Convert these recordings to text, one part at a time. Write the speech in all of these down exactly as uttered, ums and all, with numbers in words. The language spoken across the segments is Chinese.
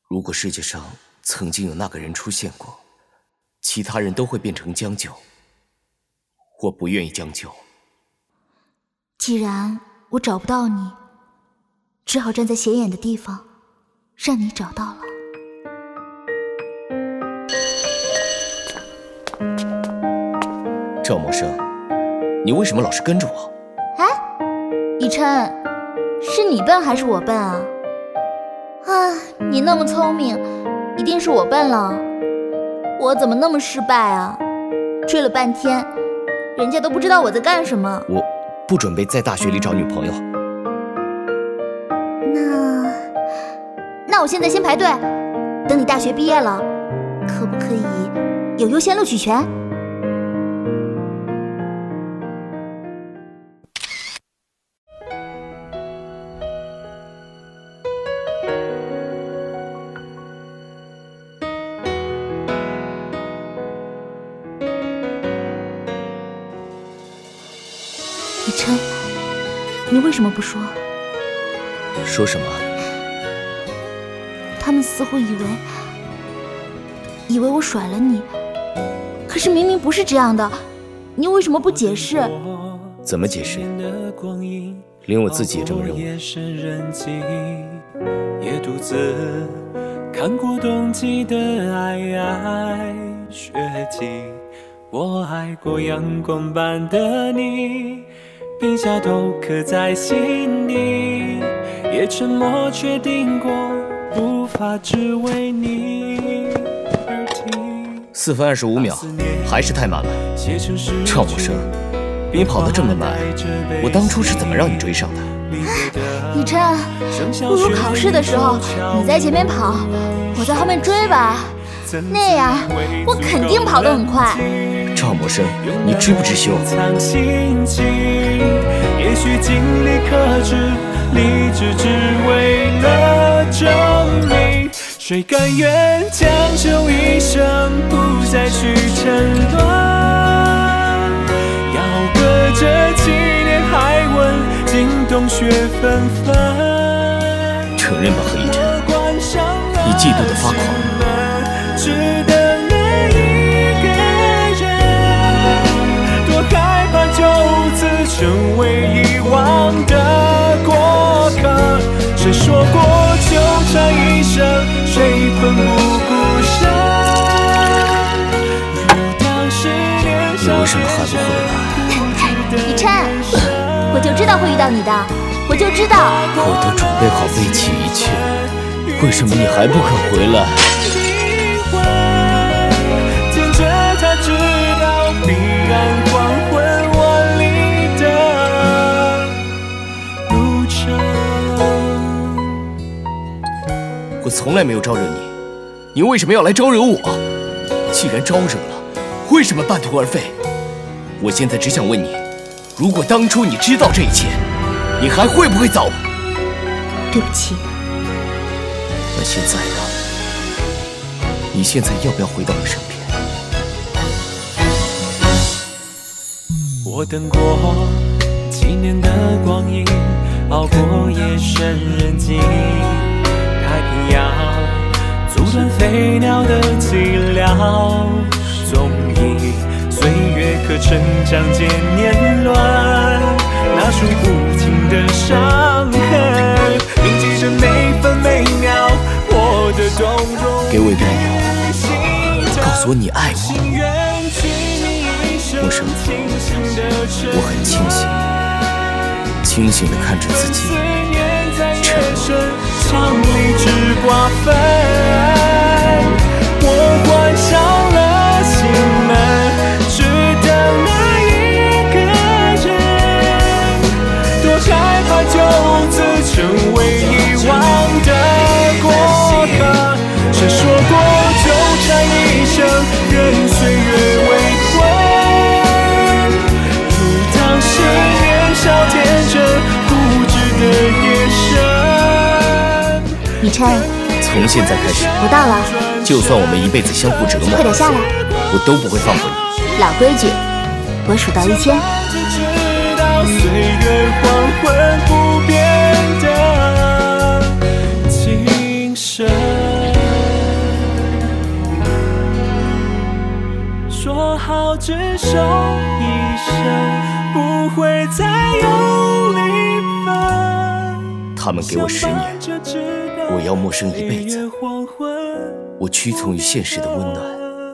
如果世界上曾经有那个人出现过，其他人都会变成将就。我不愿意将就。 既然我找不到你，只好站在显眼的地方，让你找到了。 赵默生，你为什么老是跟着我？ 哎，以琛，是你笨还是我笨啊？啊，你那么聪明，一定是我笨了。我怎么那么失败啊？追了半天，人家都不知道我在干什么。 我不准备在大学里找女朋友。 那那我现在先排队，等你大学毕业了，可不可以有优先录取权？以琛，你为什么不说？ 说什么？ 他们似乎以为以为我甩了你，可是明明不是这样的，你为什么不解释？ 怎么解释？连我自己也这么认为。 也独自看过冬季的皑皑雪景，我爱过阳光般的你，笔下都刻在心底，也沉默确定过无法只为你而停。 四分二十五秒，还是太慢了。赵默生，你跑得这么慢，我当初是怎么让你追上的？ 以琛，不如考试的时候你在前面跑，我在后面追吧，那样我肯定跑得很快。 赵默生，你知不知羞？ 也许尽力克制，理智只为了证明，谁甘愿将就一生，不再去沉沦？要隔着几年还问，惊动雪纷纷。 承认吧，何以琛，你嫉妒的发狂。 值得那一个人，多害怕就此成为遗忘的过客。谁说过纠缠一生，谁奋不顾身？如当时年少你为什么还不回来？ 以琛，我就知道会遇到你的，我就知道。 我都准备好背弃一切，为什么你还不肯回来？ 牵着他直到彼岸黄昏万里的路程。 我从来没有招惹你，你为什么要来招惹我？既然招惹了，为什么半途而废？我现在只想问你，如果当初你知道这一切，你还会不会走？ 对不起。 那现在呢？你现在要不要回到我身边？ 我等过几年的光阴，熬过夜深人静，太平洋阻断飞鸟的寂寥，总以岁月刻成长渐年轮，那数不尽的伤痕，铭记着每分每秒我的动容。 给我一个理由，告诉我你爱我。默生，我很清醒，清醒地看着自己沉沦。 常理智瓜分，我关上了心门，只等那一个人，多害怕就此成为遗忘的过客。谁说过纠缠一生，任岁月围困？如当时年少天真，固执的眼神。 以琛， 从现在开始， 我到了。 就算我们一辈子相互折磨， 快点下来， 我都不会放过你。 老规矩，我数到一千。 直到岁月黄昏不变的精神。 执手一生，不会再有离分。 他们给我十年，我要陌生一辈子。我屈从于现实的温暖。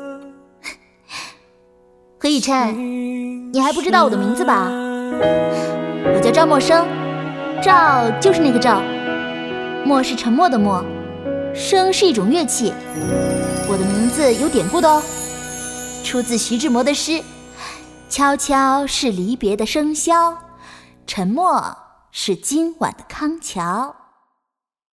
何以琛，你还不知道我的名字吧？我叫赵默笙，赵就是那个赵，默是沉默的默，笙是一种乐器。我的名字有典故的哦，出自徐志摩的诗：悄悄是离别的笙箫，沉默是今晚的康桥。